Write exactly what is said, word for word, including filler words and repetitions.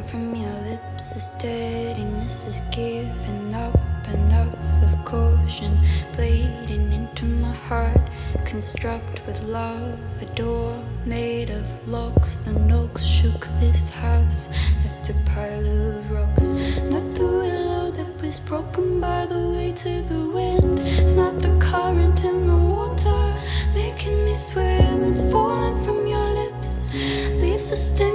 from your lips is steadiness is giving up enough of caution, bleeding into my heart. Construct with love a door made of locks. The knocks shook this house, left a pile of rocks. Not the willow that was broken by the weight of the wind. It's not the current in the water making me swim. It's falling from your lips, leaves a stain